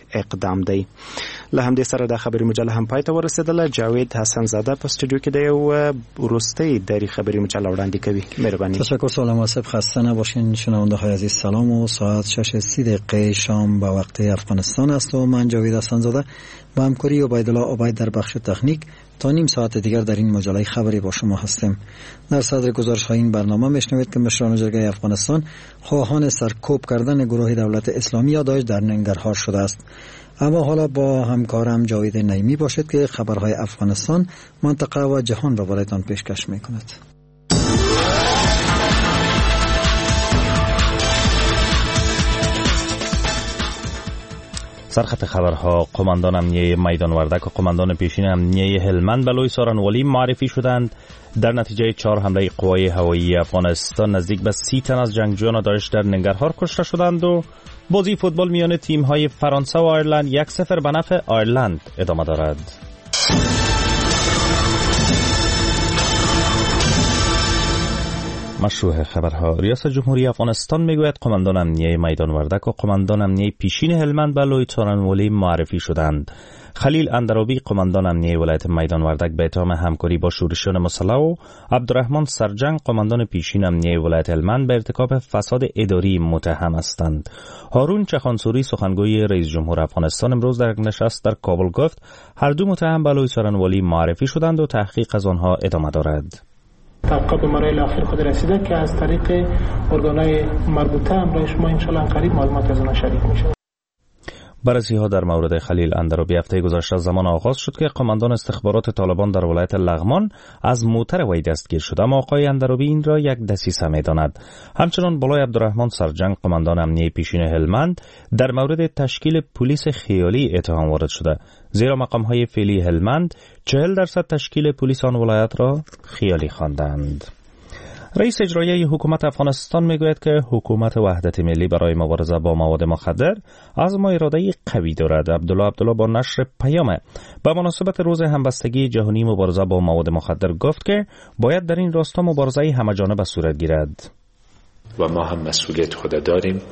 اقدام دی. له همدې سره د خبري مجله هم پای ته ورسېدله. جاوید حسن زاده په استودیو کې دی او وروستۍ دری خبري مجله وړاندې کوي. مهرباني. تشکر. سلام واسف، خسته نباشین شنونده های عزیز. سلام و ساعت 6:30 شام به وقت افغانستان است و من جاوید حسن زاده با همکاری عبیدالله عبید در بخش تکنیک تا نیم ساعت دیگر در این مجله خبری با شما هستیم. در صدر گزارش های این برنامه میشنوید که مشران جرگه افغانستان خواهان سرکوب کردن گروه دولت اسلامی یا داعش در ننگرهار شده است. اما حالا با همکارم جاوید نعیمی باشید که خبرهای افغانستان، منطقه و جهان را برایتان پیشکش میکند. سرخط خبرها: قماندان امنیه میدان وردک و قماندان پیشین امنیه هلمند به لوی سارنوالی معرفی شدند. در نتیجه 4 حمله قوای هوایی افغانستان نزدیک به 30 تن از جنگجویان داعش در ننگرهار کشته شدند و بازی فوتبال میان تیم‌های فرانسه و آیرلند 1-0 به نفع آیرلند ادامه دارد. مشروع خبرها: ریاست جمهوری افغانستان میگوید قماندان امنیه میدان وردک و قماندان امنیه پیشین هلمند به لوی سارنوالی معرفی شدند. خلیل اندرابی قماندان امنیه ولایت میدان وردک به اتهام همکاری با شورشیان مسلح و عبدالرحمن سرجنگ قماندان پیشین امنیه ولایت هلمند به ارتکاب فساد اداری متهم هستند. هارون چخانسوری سخنگوی رئیس جمهور افغانستان امروز در نشست در کابل گفت هر دو متهم به لوی سارنوالی معرفی شدند و تحقیق از آنها ادامه دارد. تحقیقات به مراحل اخیر خود رسیده که از طریق ارگان‌های مربوطه همراه شما انشالله قریب معلومات از آنها شریک میشه. بررسی‌ها در مورد خلیل اندرابی هفته گذشته زمان آغاز شد که قماندان استخبارات طالبان در ولایت لغمان از موتر وی دستگیر شد، اما آقای اندرابی این را یک دسیسه می‌داند. همچنان بالای عبدالرحمن سرجنگ قماندان امنیه پیشین هلمند در مورد تشکیل پلیس خیالی اتهام وارد شده، زیرا مقام‌های فعلی هلمند 40% تشکیل پلیس آن ولایت را خیالی خواندند. رئیس اجرایی حکومت افغانستان میگوید که حکومت وحدت ملی برای مبارزه با مواد مخدر از ما اراده قوی دارد. عبدالله با نشر پیام به مناسبت روز همبستگی جهانی مبارزه با مواد مخدر گفت که باید در این راستا مبارزه همه‌جانبه صورت گیرد. و ما هم مسئولیت خود داریم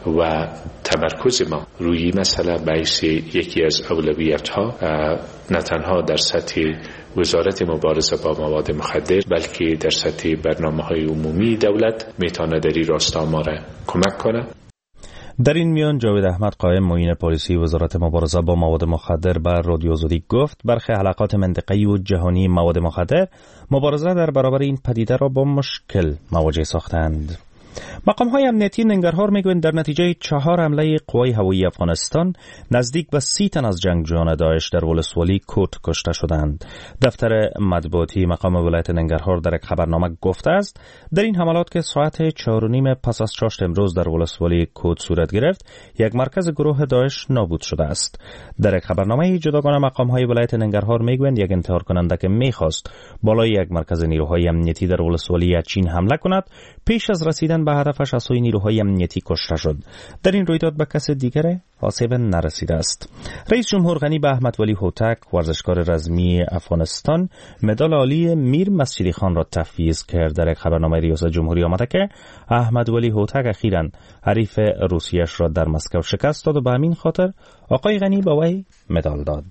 و تمرکز ما روی مسئله باعث یکی از اولویت ها نه تنها در سطح وزارت مبارزه با مواد مخدر بلکه در سطح برنامه های عمومی دولت میتونه در این راستا ما را کمک کنه. در این میان جاوید احمد قائم معین پلیسی وزارت مبارزه با مواد مخدر به رادیو آزادی گفت برخی حلقات منطقه‌ای و جهانی مواد مخدر مبارزه در برابر این پدیده را با مشکل مواجه ساختند. مقام‌های امنیتی ننگرهار میگویند در نتیجه 4 حمله قوای هوایی افغانستان نزدیک به 30 تن از جنگجویان داعش در ولسوالی کوت کشته شدند. دفتر مطبوعاتی مقام ولایت ننگرهار در یک خبرنامه گفته است در این حملات که ساعت 4:30 پس از چاشت امروز در ولسوالی کوت صورت گرفت، یک مرکز گروه داعش نابود شده است. در یک خبرنامه جداگانه مقام‌های ولایت ننگرهار میگویند یک انتحار کننده که میخواست بالای یک مرکز نیروهای امنیتی در ولسوالی یچین حمله کند، پیش از رسیدن به هدفش از سوی نیروهای امنیتی کشته شد. در این رویداد به کس دیگر آسیب نرسیده است. رئیس جمهور غنی به احمد ولی هوتک ورزشکار رزمی افغانستان مدال عالی میر مسجدی خان را تفویض کرد. در یک خبرنامه ریاست جمهوری آمده که احمد ولی هوتک اخیراً حریف روسیه‌اش را در مسکو شکست داد و به همین خاطر آقای غنی به وی مدال داد.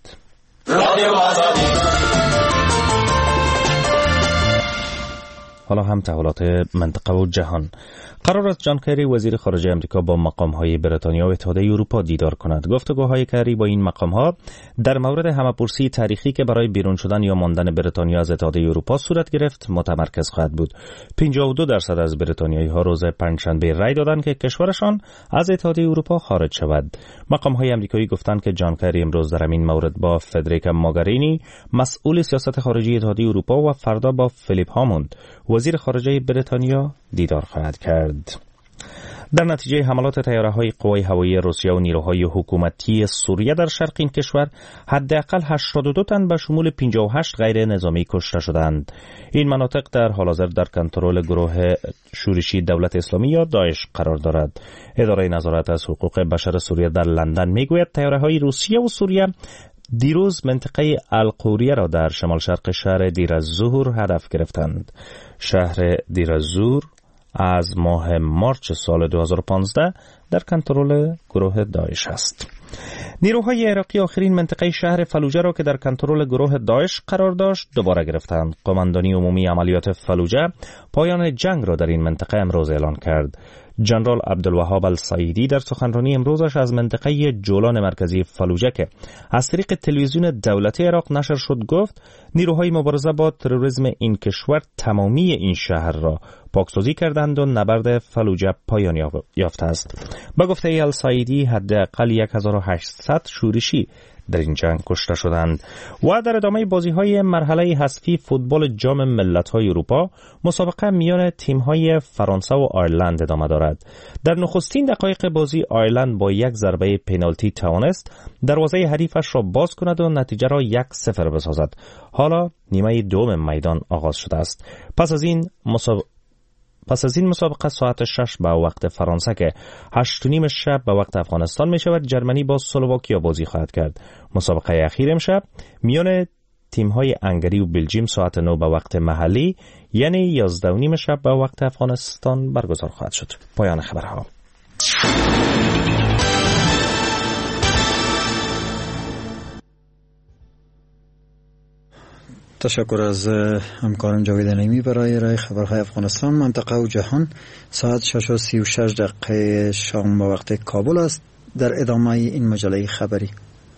حالا هم تحولات منطقه و جهان. قرار است جان کری وزیر خارجه امریکا با مقام‌های بریتانیا و اتحادیه اروپا دیدار کند. گفتگوهای کری با این مقام‌ها در مورد همه‌پرسی تاریخی که برای بیرون شدن یا ماندن بریتانیا از اتحادیه اروپا صورت گرفت متمرکز خواهد بود. 52% از بریتانیایی‌ها روز پنجشنبه رأی دادند که کشورشان از اتحادیه اروپا خارج شود. مقام‌های آمریکایی گفتند که جان کری امروز در این مورد با فدریکا موگرینی مسئول سیاست خارجی اتحادیه اروپا و فردا با فیلیپ هاموند وزیر خارجه بریتانیا دیدار خواهد کرد. در نتیجه حملات طیاره‌های قوای هوایی روسیه و نیروهای حکومتی سوریه در شرق این کشور حداقل 82 تن به شمول 58 غیر نظامی کشته شدند. این مناطق در حال حاضر در کنترل گروه شورشی دولت اسلامی یا داعش قرار دارد. اداره نظارت از حقوق بشر سوریه در لندن میگوید طیاره‌های روسیه و سوریه دیروز منطقه القوریه را در شمال شرق شهر دیر الزور هدف گرفتند. شهر دیر الزور از ماه مارچ سال 2015 در کنترل گروه داعش است. نیروهای عراقی آخرین منطقه شهر فلوجه را که در کنترل گروه داعش قرار داشت دوباره گرفتند. قماندانی عمومی عملیات فلوجه پایان جنگ را در این منطقه امروز اعلان کرد. جنرال عبدالوهاب السعیدی در سخنرانی امروزش از منطقه جولان مرکزی فلوجه که از طریق تلویزیون دولتی عراق نشر شد گفت نیروهای مبارزه با تروریسم این کشور تمامی این شهر را پاکسازی کردند و نبرد فلوجه پایان یافته است. با گفته السعیدی حداقل 1800 شورشی در این جنگ کشته شدند. و در ادامه بازی‌های مرحله حذفی فوتبال جام ملت‌های اروپا مسابقه میان تیم‌های فرانسه و آیرلند ادامه دارد. در نخستین دقایق بازی آیرلند با یک ضربه پنالتی توانست دروازه حریفش را باز کند و نتیجه را 1-0 بسازد. حالا نیمه دوم میدان آغاز شده است. پس از این مسابقه ساعت 6 به وقت فرانسه که 8:30 شب به وقت افغانستان می شود جرمنی با اسلواکیا بازی خواهد کرد. مسابقه اخیر امشب میان تیم‌های هنگری و بلژیم ساعت 9 به وقت محلی یعنی 11:30 شب به وقت افغانستان برگزار خواهد شد. پایان خبرها. تشکر از همکارم جاوید نعیمی برای ارائه خبرهای افغانستان، منطقه و جهان. ساعت 6:36 شام به وقت کابل است. در ادامه این مجله خبری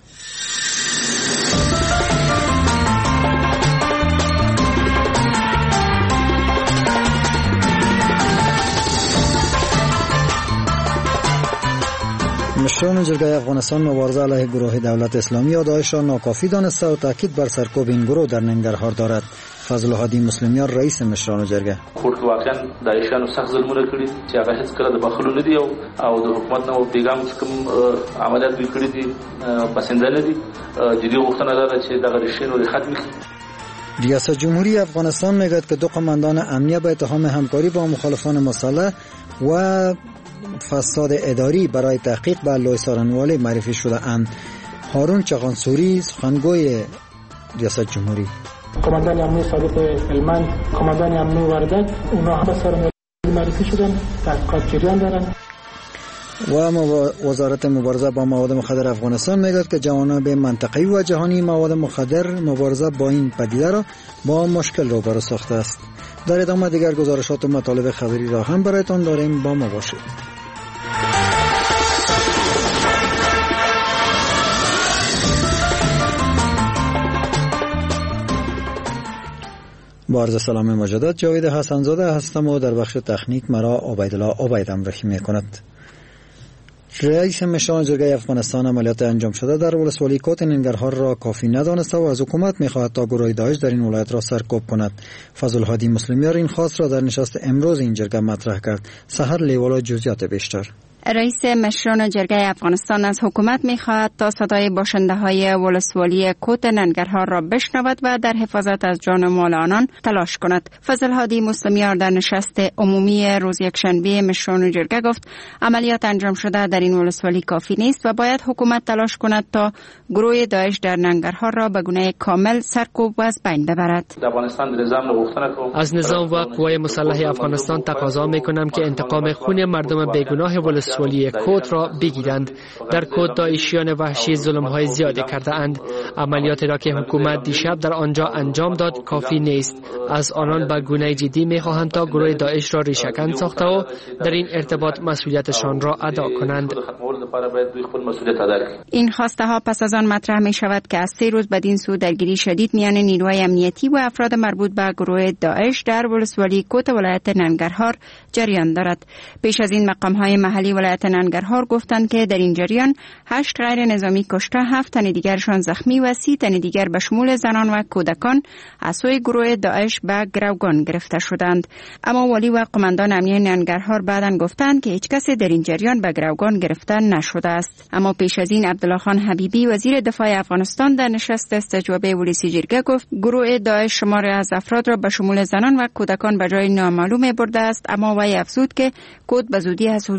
مشران جرگه افغانستان مبارزه علیه گروه دولت اسلامی یا داعش را ناکافی دانسته و تاکید بر سرکوب این گروه در ننگرهار دارد. فضل الهادی مسلمیان رئیس مشران جرگه کوټ واقعا داعشانو سخت ظلمونه کړی چې هغه هیڅ کله د بخلو نه دی او د حکومت نه پیغام کوم عملیات وکړي دي پسنده نه دي جدي غوښتنه ده چې دغه رشتې نور ختم شي. ریاست جمهوری افغانستان میگوید که دو قماندان امنیه به اتهام همکاری با مخالفان مسلح و فساد اداری برای تحقیق به لوی سارنوالی معرفی شده اند. هارون چغانسوری سخنگوی ریاست جمهوری. قماندان امنیه سابق هلمند، قماندان امنیه وردک، اونا هم به سارنوالی معرفی شدن، تحقیقات جریان دارن. و وزارت مبارزه با مواد مخدر افغانستان میگوید که جوانب منطقه‌ای و جهانی مواد مخدر مبارزه با این پدیده را با مشکل روبرو ساخته است. در ادامه دیگر گزارشات و مطالب خبری را هم برایتان داریم، با ما باشید. با عرض سلام مجدد، جاوید حسنزاده هستم و در بخش تکنیک مرا عبیدالله عبید همراهی میکند. رئیس مشران جرگه افغانستان عملیات انجام شده در ولسوالی کوت ننگرهار را کافی ندانسته و از حکومت میخواهد تا گروه داعش در این ولایت را سرکوب کند. فضل الهادی مسلمیان این خواست را در نشست امروز این جرگه مطرح کرد. سحر لیوالا جزئیات بیشتر. رئیس مشران جرگه افغانستان از حکومت می‌خواهد تا صدای باشنده‌های ولسوالی کوت ننگرهار را بشنود و در حفاظت از جان و مال آنان تلاش کند. فضل هادی مسلمیان در نشست عمومی روز یکشنبه مشران جرگه گفت عملیات انجام شده در این ولسوالی کافی نیست و باید حکومت تلاش کند تا گروه داعش در ننگرهار را به گونه کامل سرکوب و از بین ببرد. از نظام و قوای مسلح افغانستان تقاضا می‌کنم که انتقام خون مردم بیگناه ولسوالی کوت را بگیرند. در کوت داعشیان وحشی ظلم‌های زیادی کرده اند. عملیاتی را که حکومت دیشب در آنجا انجام داد کافی نیست. از آنان به گونه جدی می‌خواهند تا گروه داعش را ریشه‌کن ساخته و در این ارتباط مسئولیتشان را ادا کنند. این خواسته ها پس از آن مطرح می شود که از 3 روز بدین سو درگیری شدید میان نیروهای امنیتی و افراد مربوط به گروه داعش در ولسوالی کوت ولایت ننگرهار جریان دارد. پیش از این مقام های محلی ولایت ننگرهار گفتند که در این جریان 8 غیر نظامی کشته، 7 تن دیگرشان زخمی و 30 تن دیگر به شمول زنان و کودکان از سوی گروه داعش به گروگان گرفته شدند. اما والی و قماندان امنیه ننگرهار بعداً گفتند که هیچ کسی در این جریان به گروگان گرفته نشده است. اما پیش از این عبدالله خان حبیبی وزیر دفاع افغانستان در نشست استجوابه ولسی جرگه گفت گروه داعش شماری از افراد را به شمول زنان و کودکان به جای نامعلوم برده است. اما وی افزود که کوت به زودی از حضور افراد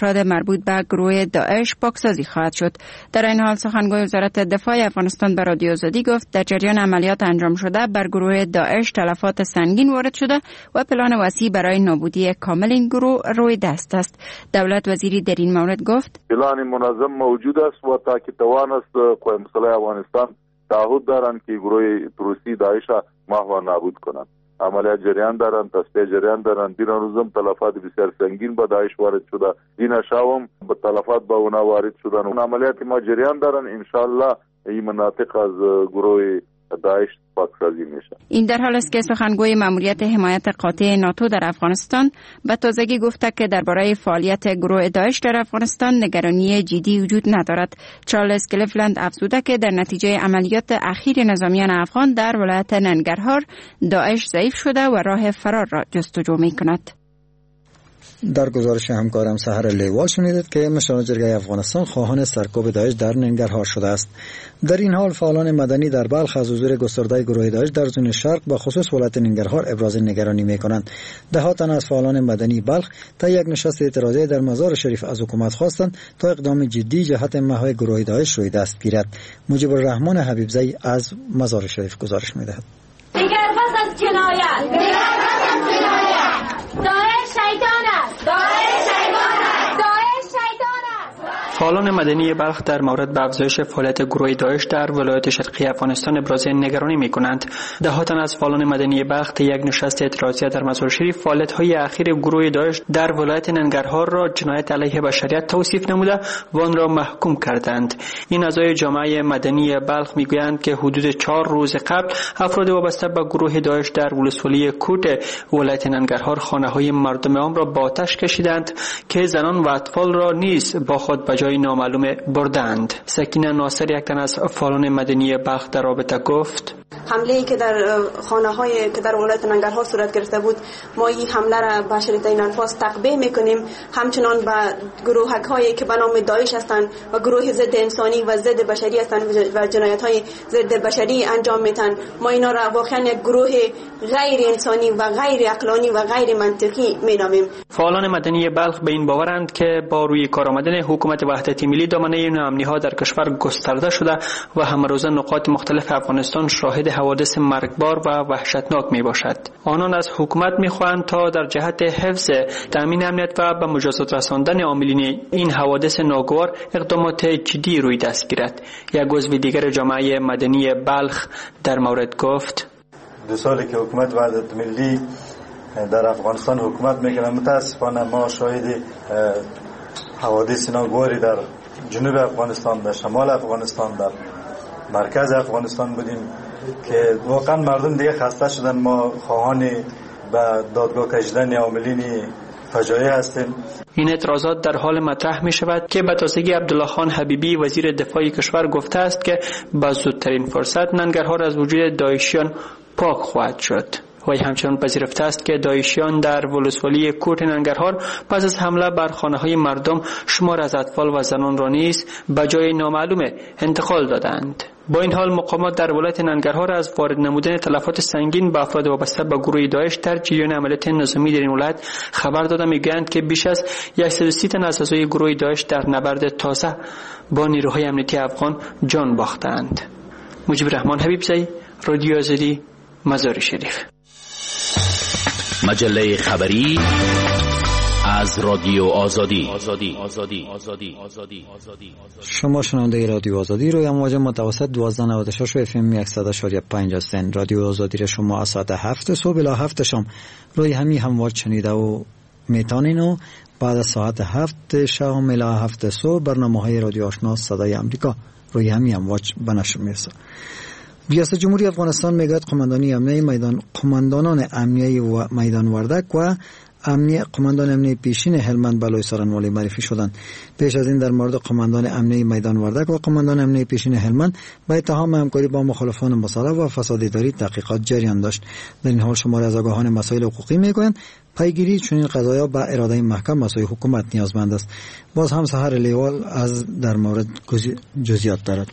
افراد مربوط به گروه داعش پاکسازی خواهد شد. در این حال سخنگوی وزارت دفاع افغانستان به رادیو آزادی گفت در جریان عملیات انجام شده بر گروه داعش تلفات سنگین وارد شده و پلان وسیع برای نابودی کامل این گروه روی دست است. دولت وزیری در این مورد گفت پلان منظم موجود است و تا که توانست قوای مسلح افغانستان تعهد دارند که گروه تروریستی داعش محو و نابود کنند. عملیات جریان دارند، تصفیه جریان دارند. دین روزم تلفات بسیار سنگین به داعش وارد شده، دین شاوم به تلفات به اونا وارد شدن. اون عملیات ما جریان دارند. انشالله این مناطق از گروه داعش پاکسازی میشه. این در حال است که سخنگوی ماموریت حمایت قاطع ناتو در افغانستان به تازگی گفته که درباره فعالیت گروه داعش در افغانستان نگرانی جدی وجود ندارد. چارلز کلیفلند افزوده که در نتیجه عملیات اخیر نظامیان افغان در ولایت ننگرهار داعش ضعیف شده و راه فرار را جستجو میکند. در گزارش همکارم سحر لیوال شنیدید که مشران جرگه افغانستان خواهان سرکوب داعش در ننگرهار شده است. در این حال فعالان مدنی در بلخ از حضور گسترده گروه داعش در زون شرق به خصوص ولایت ننگرهار ابراز نگرانی می‌کنند. ده تن از فعالان مدنی بلخ تا یک نشست اعتراضی در مزار شریف از حکومت خواستند تا اقدام جدی جهت محو گروه داعش روی دست گیرد. مجیب الرحمن حبیبزی از مزار شریف گزارش می‌دهد. دیگر بس از جنایت، داعش شیطان است، داعش شیطان است، داعش شیطان است. فعالان مدنی بلخ در مورد به افزایش فعالیت گروه داعش در ولایت شرقی افغانستان ابراز نگرانی می‌کنند. ده تن از فعالان مدنی بلخ طی یک نشست اعتراضی در مزار شریف فعالیت‌های اخیر گروه داعش در ولایت ننگرهار را جنایت علیه بشریت توصیف نموده و آن را محکوم کردند. این اعضای جامعه مدنی بلخ می‌گویند که حدود 4 روز قبل افراد وابسته به گروه داعش در ولسوالی کوت ولایت ننگرهار خانه‌های مردم عام را با آتش کشیدند که زنان و اطفال را نیز با خود به جای نامعلوم بردند. سکینه ناصر یک تن از فعالان مدنی بلخ در رابطه گفت: حمله‌ای که در خانه‌های که در ولایت ننگرهار صورت گرفته بود، ما این حمله را به شدیدترین الفاظ تقبیح می‌کنیم. همچنان به گروه‌هایی که به نام داعش هستند و گروه ضد انسانی و ضد بشری هستند و جنایت‌های ضد بشری انجام میدن، ما اینا را واقعا یک گروه غیر انسانی و غیر عقلانی و غیر منطقی مینامیم. فعالان مدنی بلخ به این باورند که با روی کار آمدن حکومت وحدت ملی دامنه ناامنی‌ها در کشور گسترده شده و همروزه نقاط مختلف افغانستان شاهد حوادث مرگبار و وحشتناک می باشد. آنان از حکومت می خواهند تا در جهت حفظ تامین امنیت و به مجازات رساندن عاملین این حوادث ناگوار اقدامات جدی روی دست گیرد. یک عضو دیگر جامعه مدنی بلخ در مورد گفت: 2 سالی که حکومت وحدت ملی در افغانستان حکومت میکنه، متاسفانه ما شاهد حوادث ناگواری در جنوب افغانستان، در شمال افغانستان، در مرکز افغانستان بودیم که واقعا مردم دیگه خسته شدن. ما خواهان به دادگاه کشیدن عاملین فجایع هستیم. این اعتراضات در حال مطرح می شود که به تازگی عبدالله خان حبیبی وزیر دفاع کشور گفته است که با زودترین فرصت ننگرهار از وجود داعشیان پاک خواهد شد. و همچنان پذیرفته است که داعشیان در ولسوالی کوت ننگرهار پس از حمله بر خانه‌های مردم شمار از اطفال و زنان را نیز به جای نامعلوم انتقال دادند. با این حال مقامات در ولایت ننگرهار از وارد نمودن تلفات سنگین به افراد وابسته به گروه داعش در جریان عملیات نظامی در این ولایت خبر داده میگویند که بیش از 130 تن از اعضای گروه داعش در نبرد تازه با نیروهای امنیتی افغان جان باختند. مجیب الرحمن حبیبزی، رادیو آزادی، مزار شریف. مجله خبری از رادیو آزادی. شما شنونده رادیو آزادی روی امواج متوسط 1296 و FM 100.5 هستند. رادیو آزادی را شما از ساعت 7 صبح الی 7 شام روی همین هموار شنیده و میتونین و بعد از ساعت 7 شام الی 7 صبح برنامه‌های رادیو آشنا صدای امریکا روی همین امواج به نشر میرسه. ریاست جمهوری افغانستان میگوید قماندانان امنیه و میدان وردک و قماندان امنیه پیشین هلمند بلوی سارنوالی معرفی شدند. پیش از این در مورد قماندان امنیه میدان وردک و قماندان امنیه پیشین هلمند با اتهام همکاری با مخالفان مسلح و فساد اداری تحقیقات جریان داشت. در این حال شماری از آگاهان مسائل حقوقی میگویند پیگیری چنین قضایا با اراده محکم مسئول حکومت نیازمند است. باز هم سحر لیوال از در مورد جزئیات دارد.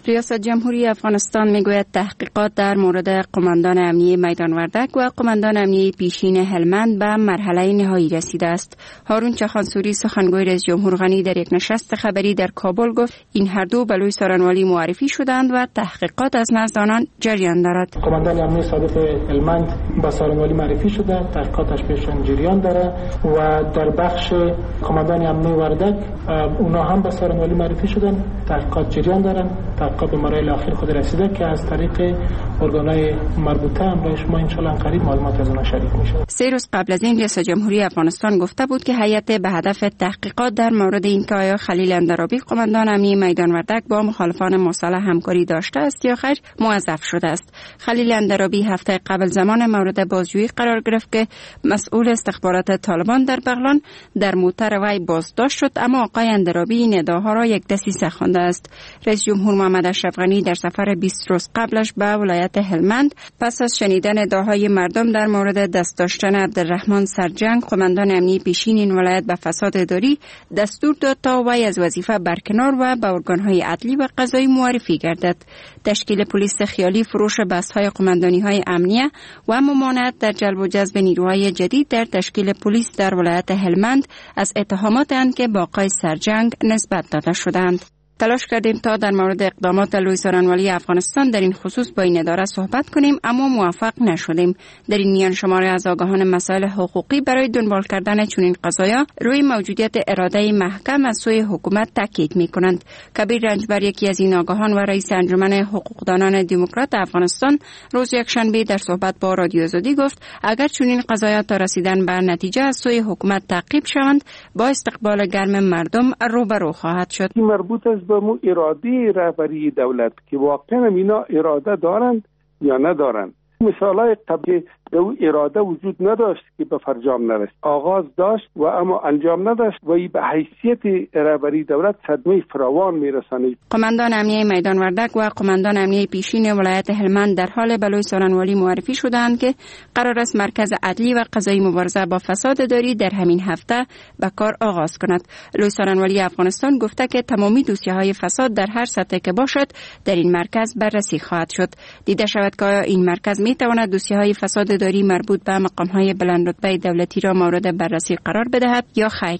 ریاست جمهوری افغانستان میگوید تحقیقات در مورد قماندان امنیه میدان وردک و قماندان امنیه پیشین هلمند به مرحله نهایی رسیده است. هارون چخانسوری سخنگوی رئیس جمهور غنی در یک نشست خبری در کابل گفت این هر دو به لوی سارنوالی معرفی شدند و تحقیقات از نزد آنان جریان دارد. قماندان امنیه سابق هلمند به سارنوالی معرفی شده، تحقیقاتش پیشان جریان داره و در بخش قماندان امنیه وردک اونا هم به سارنوالی معرفی شدن، تحقیقات جریان دارن. تحقیقات به مراحل اخیر خود رسیده که از طریق ارگان‌های مربوطه هم برای شما ان شاءالله قریب معلومات از اونها شریک میشه. 3 روز قبل از این ریاست جمهوری افغانستان گفته بود که هیئت به هدف تحقیقات در مورد اینکه آیا خلیل اندرابی قماندان امنیه میدان وردک با مخالفان مصالح همکاری داشته است یا خیر موظف شده است. خلیل اندرابی هفته قبل زمان مورد بازجویی قرار گرفت که مسئول استخبارات طالبان در بغلان در موتر وی بازداشت شد، اما آقای اندرابی این ادعاها را یک دسیسه خوانده است. رئیس جمهور محمد اشرف غنی در سفر 20 روز قبلش به ولایت هلمند پس از شنیدن ادعاهای مردم در مورد دست داشتن عبدالرحمن سرجنگ قماندان امنیه پیشین این ولایت به فساد اداری دستور داد تا وی از وظیفه برکنار و به ارگانهای عدلی و قضایی معرفی گردد. تشکیل پلیس خیالی، فروش بسهای قماندانی‌های امنیه و ممانعت در جلب و جذب نیروهای جدید در تشکیل پلیس در ولایت هلمند از اتهامات که با آقای سرجنگ نسبت داده شدند. تلاش کردیم تا در مورد اقدامات لوی سارنوالی افغانستان در این خصوص با این اداره صحبت کنیم، اما موفق نشدیم. در این میان شماری از آگاهان مسائل حقوقی برای دنبال کردن چنین قضایا روی موجودیت اراده محکم از سوی حکومت تاکید می‌کنند. کبیر رنجبر، یکی از این آگاهان و رئیس انجمن حقوقدانان دموکرات افغانستان، روز یکشنبه در صحبت با رادیو آزادی گفت اگر چنین قضایا تا رسیدن به نتیجه از سوی حکومت تعقیب شوند با استقبال گرم مردم روبرو خواهد شد. مربوط است به اراده رهبری دولت که واقعا اینا اراده دارند یا ندارند. مثالای قبلی او اراده وجود نداشت که به فرجام نرسید، آغاز داشت و اما انجام نداشت و ای به حیثیت رهبری دولت صدمه فراوان میرسانید. قماندان امنیه میدان وردک و قماندان امنیه پیشین ولایت هلمند در حال به لوی سارنوالی معرفی شدند که قرار است مرکز عدلی و قضایی مبارزه با فساد اداری در همین هفته به کار آغاز کند. لوی سارنوالی افغانستان گفته که تمامی دوسیه‌های فساد در هر سطح که باشد در این مرکز بررسی خواهد شد. دیده شود که این مرکز میتواند دوسیه‌های فساد اداری مربوط به مقام‌های بلند رتبه دولتی را مورد بررسی قرار بدهد یا خیر.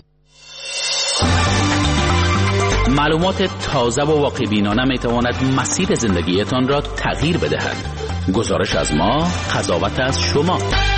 معلومات تازه و واقع‌بینانه میتواند مسیر زندگیتان را تغییر بدهد. گزارش از ما، قضاوت از شما.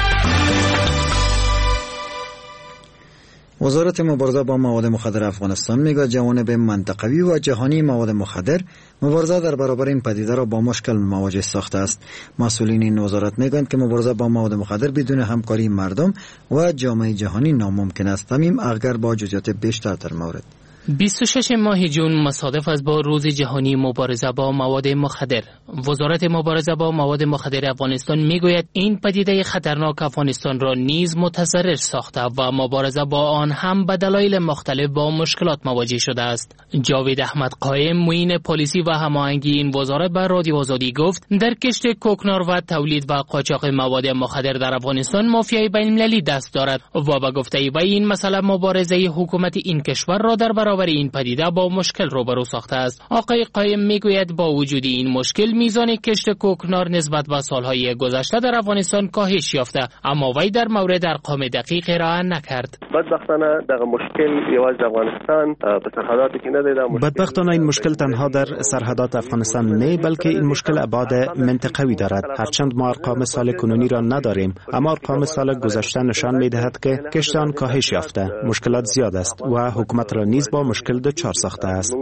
وزارت مبارزه با مواد مخدر افغانستان میگه جوانب منطقوی و جهانی مواد مخدر مبارزه در برابر این پدیده را با مشکل مواجه ساخته است. مسئولین این وزارت میگویند که مبارزه با مواد مخدر بدون همکاری مردم و جامعه جهانی ناممکن است. تمیم اگر با جزئیات بیشتر در مورد 26 ماه جون مصادف است با روز جهانی مبارزه با مواد مخدر. وزارت مبارزه با مواد مخدر افغانستان میگوید این پدیده خطرناک افغانستان را نیز متضرر ساخته و مبارزه با آن هم به دلایل مختلف با مشکلات مواجه شده است. جاوید احمد قائم، معین پلیسی و هماهنگی این وزارت به رادیو آزادی گفت در کشت کوکنار و تولید و قاچاق مواد مخدر در افغانستان مافیای بین‌المللی دست دارد و به گفته وی این مسئله مبارزه حکومت این کشور را در برابر این پدیده با مشکل روبرو ساخته است. آقای قائم میگوید با وجود این مشکل میزان کشت کوکنار نسبت به سالهای گذشته در افغانستان کاهش یافته، اما وی در مورد ارقام دقیق ارائه نکرد. بدبختانه دغه مشکل یوازې افغانستان په سرحداتو کې نه دی. بدبختانه این مشکل تنها در سرحدات افغانستان نه، بلکه این مشکل ابعاد منطقوی دارد. هرچند ما ارقام سال کنونی را نداریم، اما ارقام سال گذشته نشان میدهد که کشت آن کاهش یافته. مشکلات زیاد است و حکومت را نیز با مشکل دچار ساخته است.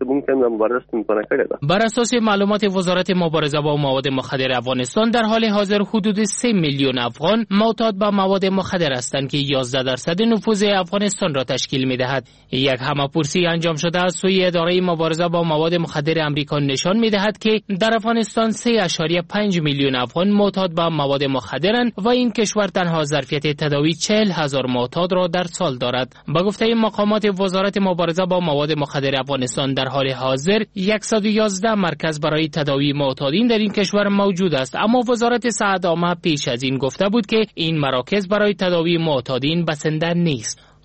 بر اساس معلومات وزارت مبارزه با مواد مخدر افغانستان در حال حاضر حدود 3 میلیون افغان معتاد به مواد مخدر هستند که 11% نفوذ افغانستان را تشکیل می‌دهد. یک همه‌پرسی انجام شده از سوی اداره مبارزه با مواد مخدر آمریکا نشان می‌دهد که در افغانستان 3.5 میلیون افغان معتاد به مواد مخدرند و این کشور تنها ظرفیت تداوی 40,000 معتاد را در سال دارد. به گفته مقامات وزارت مبارزه با مواد مخدر افغانستان در حال حاضر 111 مرکز برای تداوی معتادین در این کشور موجود است، اما وزارت صحت عامه پیش از این گفته بود که این مراکز برای تداوی معتادین بسنده نیست.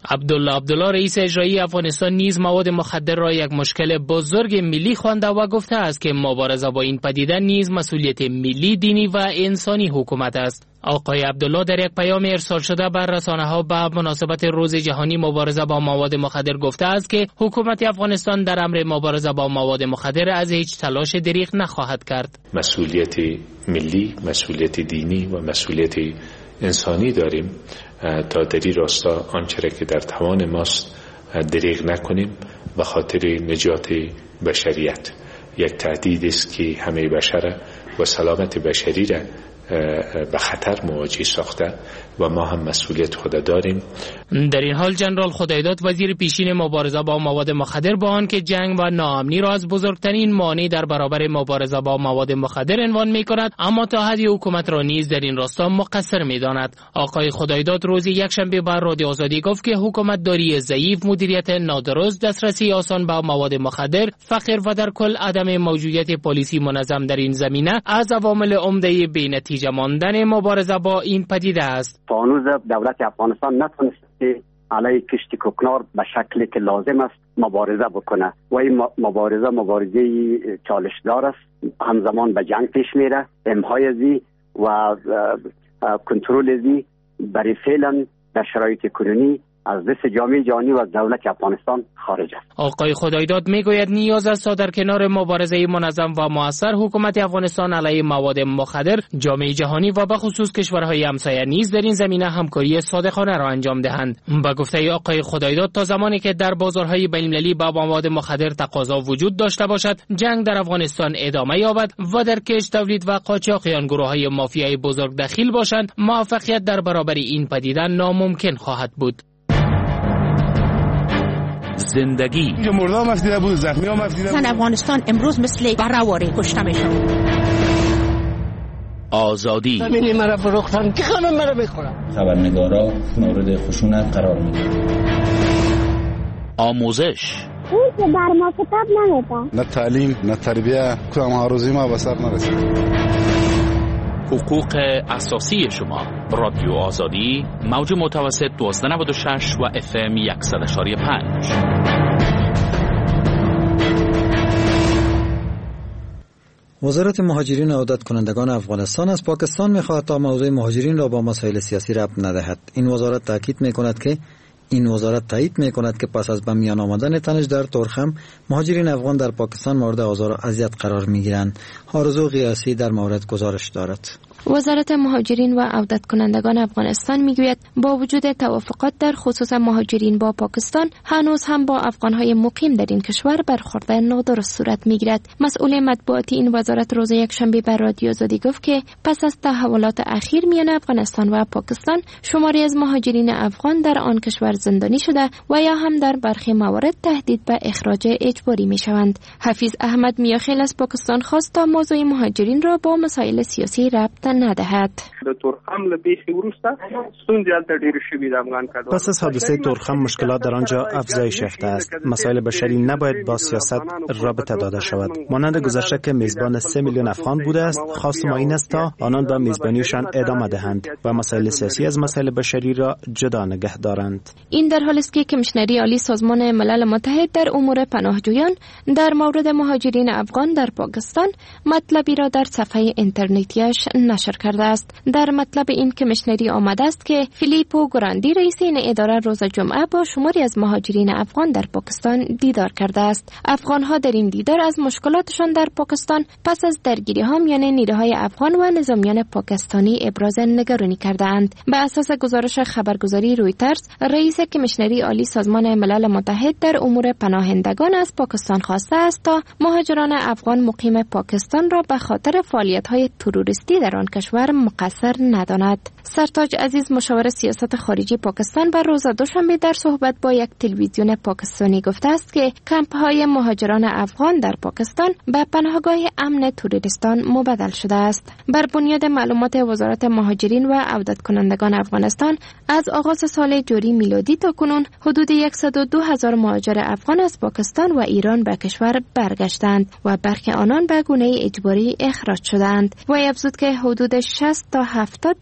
عبدالله رئیس اجرایی افغانستان نیز مواد مخدر را یک مشکل بزرگ ملی خوانده و گفته است که مبارزه با این پدیده نیز مسئولیت ملی، دینی و انسانی حکومت است. آقای عبدالله در یک پیام ارسال شده بر رسانه‌ها به مناسبت روز جهانی مبارزه با مواد مخدر گفته است که حکومت افغانستان در امر مبارزه با مواد مخدر از هیچ تلاش دریغ نخواهد کرد. مسئولیت ملی، مسئولیت دینی و مسئولیت انسانی داریم تا در این راستا آنچه که در توان ماست دریغ نکنیم و خاطر نجات بشریت. یک تهدید است که همه بشر و سلامت بشری را به خطر مواجه ساخته و ما هم مسئولیت خود داریم. در این حال جنرال خدایداد وزیر پیشین مبارزه با مواد مخدر با آنکه جنگ و ناامنی را از بزرگترین مانع در برابر مبارزه با مواد مخدر عنوان می‌کند، اما تا حدی حکومت را نیز در این راستا مقصر می‌داند. آقای خدایداد روز یکشنبه بر رادیو آزادی گفت که حکومت داری ضعیف، مدیریت نادرست، دسترسی آسان به مواد مخدر، فقر و در کل عدم موجودیت پلیسی منظم در این زمینه از عوامل عمده بی‌نتیجه ماندن مبارزه با این پدیده است. تا هنوز دولت افغانستان نتونست علیه کشت کوکنار به شکلی که لازم است مبارزه بکنه و این مبارزه چالشدار است، همزمان به جنگ پیش میره. امهای زی و کنترل زی برای فعلا در شرایط کنونی از دست جامعه جهانی و دولت افغانستان خارج است. آقای خدایداد میگوید نیاز است تا در کنار مبارزه منظم و مؤثر حکومت افغانستان علیه مواد مخدر، جامعه جهانی و به خصوص کشورهای همسایه نیز در این زمینه همکاری صادقانه را انجام دهند. به گفته آقای خدایداد تا زمانی که در بازارهای بین‌المللی با مواد مخدر تقاضا وجود داشته باشد، جنگ در افغانستان ادامه یابد و در کشت، تولید و قاچاقیان گروه‌های مافیایی بزرگ دخیل باشند، موفقیت در برابر این پدیده ناممکن خواهد بود. زندگی مردم مفدیده بود، زخمی ها مفدیده بود. افغانستان امروز مثل برهواری کشته میشون. آزادی زمینی مرا فروختن که خانم مرا بخورم. خبرنگارا مورد خشونت قرار میگیرن. آموزش اون که بر ما کتاب نمیده. نه تعلیم نه تربیه، کدام هاروزی ما به سر نرسید. حقوق اساسی شما. رادیو آزادی، موج متوسط 1296 و FM 100.5. وزارت مهاجرین و عودت کنندگان افغانستان از پاکستان می‌خواهد تا موضوع مهاجرین را با مسائل سیاسی ربط ندهد. این وزارت تایید می‌کند که پس از به میان آمدن تنش در تورخم، مهاجرین افغان در پاکستان مورد آزار و اذیت قرار می‌گیرند. آرزو قیاسی در مورد گزارش دارد. وزارت مهاجرین و عودت کنندگان افغانستان میگوید با وجود توافقات در خصوص مهاجرین با پاکستان، هنوز هم با افغانهای مقیم در این کشور برخورد نادرست صورت میگیرد. مسئول مطبوعاتی این وزارت روز یکشنبه بر رادیو آزادی گفت که پس از تحولات اخیر میان افغانستان و پاکستان، شماری از مهاجرین افغان در آن کشور زندانی شده و یا هم در برخی موارد تهدید به اخراج اجباری میشوند. حفیظ احمد میاخیل از پاکستان خواست تا موضوع مهاجرین را با مسائل سیاسی ربط ندهد. پس از حادثه تورخم مشکلات در آنجا افزایش یافته است. مسائل بشری نباید با سیاست رابطه داده شود. مانند گذشته که میزبان 3 میلیون افغان بوده است، خواست ما این است تا آنان به میزبانیشان ادامه دهند و مسائل سیاسی از مسائل بشری را جدا نگه دارند. این در حالی است که کمیشنری عالی سازمان ملل متحد در امور پناهجویان در مورد مهاجرین افغان در پاکستان مطلبی را در صفحه اینترنتیش نشر کرده است. در مطلب این کمیشنری آمده است که فیلیپو گراندی رئیس این اداره روز جمعه با شماری از مهاجرین افغان در پاکستان دیدار کرده است. افغان‌ها در این دیدار از مشکلاتشان در پاکستان پس از درگیری‌ها میان نیروهای افغان و نظامیان پاکستانی ابراز نگرانی کرده‌اند. به اساس گزارش خبرگزاری رویترز، رئیس کمیشنری عالی سازمان ملل متحد در امور پناهندگان از پاکستان خواسته است تا مهاجران افغان مقیم پاکستان را به خاطر فعالیت‌های تروریستی در آن کشور مقصر نداند. سرتاج عزیز، مشاور سیاست خارجی پاکستان، بر روز دوشنبه در صحبت با یک تلویزیون پاکستانی گفته است که کمپ‌های مهاجران افغان در پاکستان به پناهگاه امن تروریستان مبدل شده است. بر بنیاد معلومات وزارت مهاجرین و عودت کنندگان افغانستان، از آغاز سال جاری میلادی تا کنون حدود 102,000 مهاجر افغان از پاکستان و ایران به کشور برگشتند و برخی آنان به گونه اجباری اخراج شدند. و افزود که حدود 60 تا 70%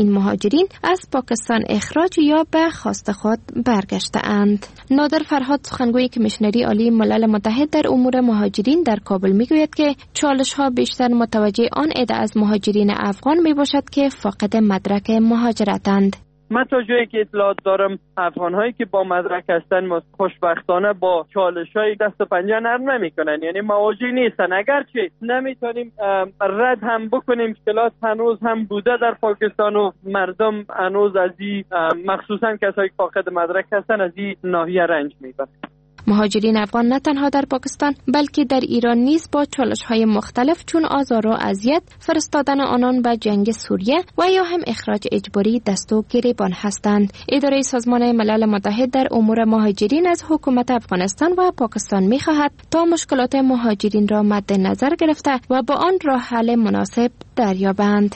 این مهاجرین از پاکستان اخراج یا به خواست خود برگشته اند. نادر فرهاد سخنگوی کمیشنری عالی ملل متحد در امور مهاجرین در کابل میگوید که چالش ها بیشتر متوجه آن عده از مهاجرین افغان می باشد که فاقد مدرک مهاجرتند. من تا جایی که اطلاعات دارم افغان‌هایی که با مدرک هستن خوشبختانه با چالش‌های دست و پنجه نرم نمی‌کنن، یعنی مواجه نیستن. اگرچه نمی‌تونیم رد هم بکنیم، مشکلات هنوز هم بوده در پاکستان و مردم هنوز از این مخصوصا کسایی که فاقد مدرک هستن از این ناحیه رنج می‌برن. مهاجرین افغان نه تنها در پاکستان بلکه در ایران نیز با چالش‌های مختلف چون آزار و اذیت، فرستادن آنان به جنگ سوریه و یا هم اخراج اجباری دست و گریبان هستند. اداره سازمان ملل متحد در امور مهاجرین از حکومت افغانستان و پاکستان می‌خواهد تا مشکلات مهاجرین را مد نظر گرفته و با آن راه حل مناسب دریابند.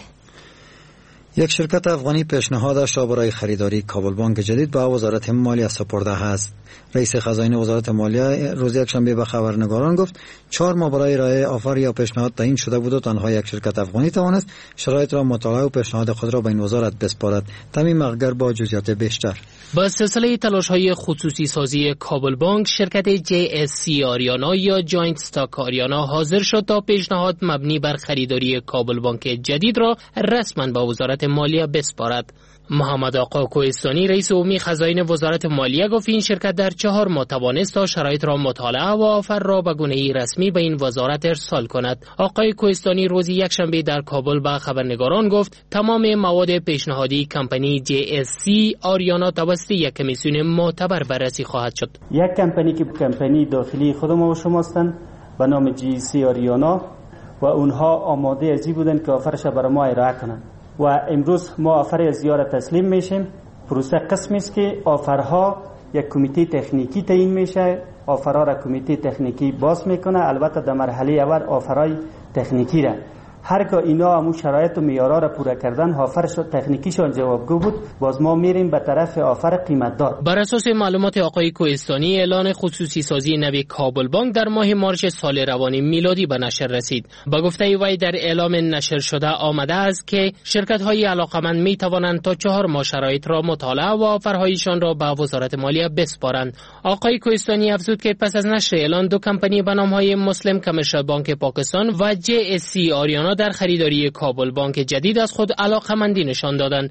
یک شرکت افغانی پیشنهادش را برای خریداری کابل بانک جدید به وزارت مالیه سپرده است. رئیس خزانه وزارت مالیه روز یکشنبه به خبرنگاران گفت 4 ماه برای ارائه آفر یا پیشنهاد تعیین شده بود و تنها یک شرکت افغانی توانست شرایط را مطالعه و پیشنهاد خود را به این وزارت بسپارد. تمیم اخگر با جزئیات بیشتر. با سلسله تلاش‌های خصوصی سازی کابل بانک، شرکت JSC آریانا یا جاینت استاک آریانا حاضر شد تا پیشنهاد مبنی بر خریداری کابل بانک جدید را رسما به وزارت مالیه بسپارد. محمد آقا کوهستانی رئیس عمومی خزائن وزارت مالیه گفت این شرکت در 4 ماه توانست تا شرایط را مطالعه و آفر را به گونه‌ای رسمی به این وزارت ارسال کند. آقای کوهستانی روز یکشنبه در کابل به خبرنگاران گفت تمام مواد پیشنهادی کمپانی JSC آریانا توسط یک کمیسیون معتبر بررسی خواهد شد. یک کمپانی داخلی خود ما و شما هستند به نام JSC آریانا و اونها آماده ازی بودند که آفرش برای ما ارائه کنند و امروز ما آفر از زیاره تسلیم میشیم. پروسه قسمی است که آفرها یک کمیته تکنیکی تعیین میشه، آفرها را کمیته تکنیکی باز میکنه. البته در مرحله اول آفرهای تکنیکی را هرگاه اینا همون شرایط و معیارها را پوره کردن، آفرش تکنیکیشون جوابگو بود، باز ما میریم به طرف آفر قیمت دار. بر اساس معلومات آقای کوهستانی، اعلان خصوصی سازی نوی کابل بانک در ماه مارس سال روانی میلادی به نشر رسید. با گفته وی در اعلام نشر شده آمده است که شرکت‌های علاقمند می توانند تا 4 ماه شرایط را مطالعه و آفرهایشان را به وزارت مالیه بسپارند. آقای کوهستانی افزود که پس از نشر اعلان 2 کمپانی به نام‌های مسلم کمرشال بانک پاکستان و JSC آریانا در خریداری کابل بانک جدید از خود علاقمندی نشان دادند.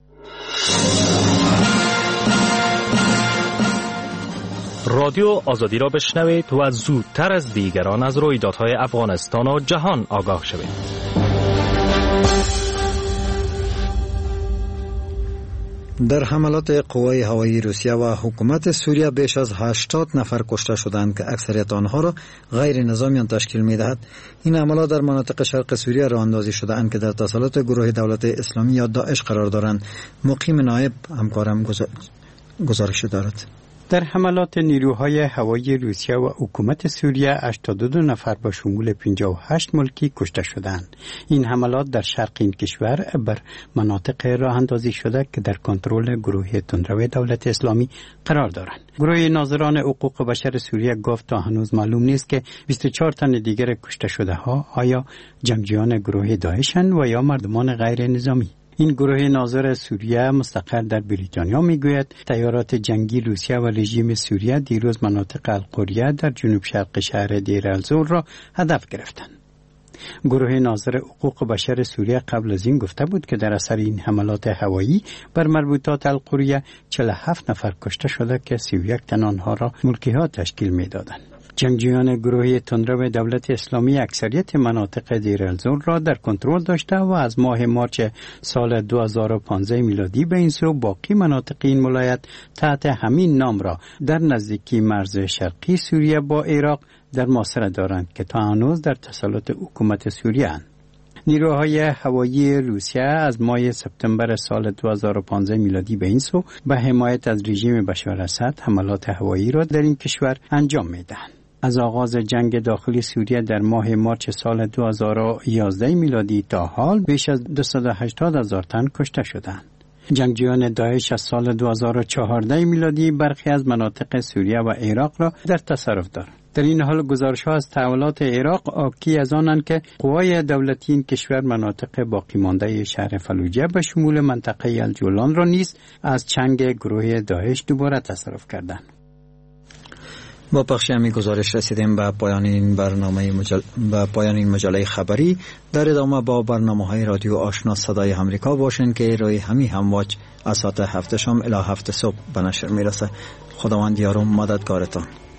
رادیو آزادی را بشنوید و زودتر از دیگران از رویدادهای افغانستان و جهان آگاه شوید. در حملات قوای هوایی روسیه و حکومت سوریه بیش از 80 نفر کشته شدند که اکثریت آنها را غیر نظامیان تشکیل می‌دهد. این حملات در مناطق شرق سوریه راه اندازی شده‌اند که در تسلط گروه دولت اسلامی یا داعش قرار دارند. مقیم نایب همکارم گزارش دارد. در حملات نیروهای هوایی روسیه و حکومت سوریه 82 نفر با شمول 58 ملکی کشته شدند. این حملات در شرق این کشور بر مناطق راه اندازی شده که در کنترل گروه تندرو دولت اسلامی قرار دارند. گروه ناظران حقوق بشر سوریه گفت تا هنوز معلوم نیست که 24 تن دیگر کشته شده ها آیا جنگجویان گروه داعشند و یا مردمان غیر نظامی. این گروه ناظر سوریه مستقر در بریتانیا میگوید تیارات جنگی روسیه و رژیم سوریه دیروز مناطق القریه در جنوب شرق شهر دیر الزور را هدف گرفتند. گروه ناظر حقوق بشر سوریه قبل از این گفته بود که در اثر این حملات هوایی بر مربوطات القریه 47 نفر کشته شده که 31 تن آنها را ملکی‌ها تشکیل میدادند. جنگجویان گروه تندرو دولت اسلامی اکثریت مناطق دیر الزور را در کنترل داشته و از ماه مارچ سال 2015 میلادی به این سو باقی مناطق این ولایت تحت همین نام را در نزدیکی مرز شرقی سوریه با عراق در محاصره دارند که تا هنوز در تسلط حکومت سوریه اند. نیروهای هوایی روسیه از ماه سپتامبر سال 2015 میلادی به این سو به حمایت از رژیم بشار اسد حملات هوایی را در این کشور انجام میدهند. از آغاز جنگ داخلی سوریه در ماه مارچ سال 2011 میلادی تا حال بیش از 280,000 تن کشته شدند. جنگجویان داعش از سال 2014 میلادی برخی از مناطق سوریه و عراق را در تصرف دارند. در این حال گزارش ها از تحولات عراق آکی از آنند که قوای دولتی این کشور مناطق باقی مانده شهر فلوجه به شمول منطقه الجولان را نیز از چنگ گروه داعش دوباره تصرف کردند. با پخش همین گزارش رسیدیم به پایان این مجله خبری. در ادامه با برنامه‌های رادیو آشنا صدای امریکا باشین که روی همین همواج از ساعت 7 شام الی 7 صبح به نشر میرسه. خداوند یار و مددگارتان.